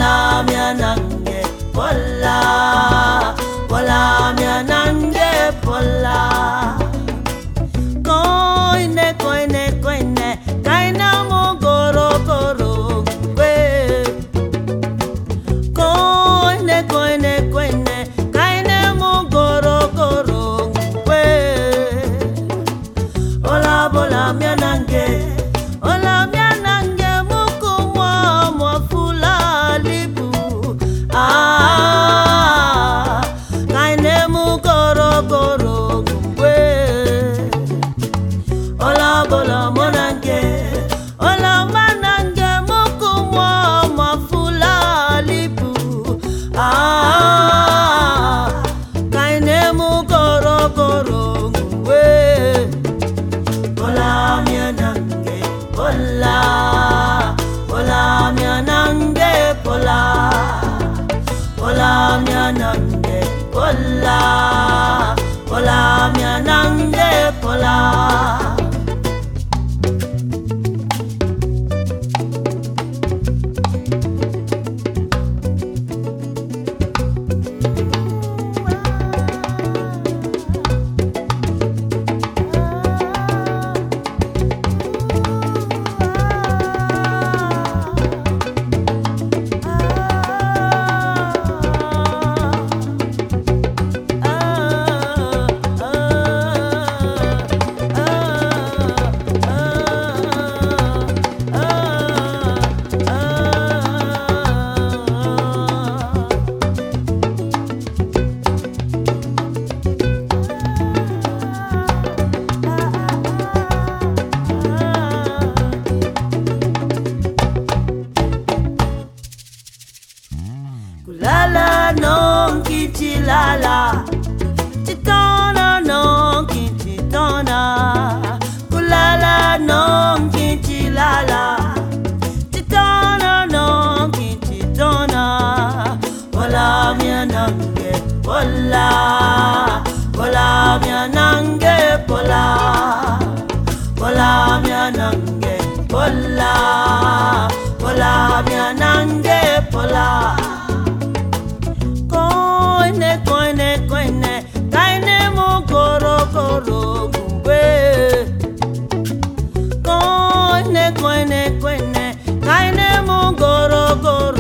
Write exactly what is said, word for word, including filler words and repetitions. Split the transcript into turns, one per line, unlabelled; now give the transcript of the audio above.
Pola mianange pola, pola mianange pola. Koine koine koine, kaina mo goro goro kwe. Koine koine koine, kaina mo goro goro kwe. Ola pola mianange, ola mianange muku mwa mwa fula libu. Ah, kaine mu goro goro kwe. Ola bola monange, ola manange muku mwa mwa fula libu. Ah, kaine mu goro goro kwe. Pola mianange pola, pola mianange pola, pola mianange pola, pola mianange pola. Kulala non kichilala, chitona non kichitona. Kulala non kichilala, chitona non kichitona. Pola mianange pola, pola mianange pola, pola mianange pola, pola mianange pola. Koine koine koine, kaine mo goro goro kwe. Koine koine koine, kaine mo goro goro.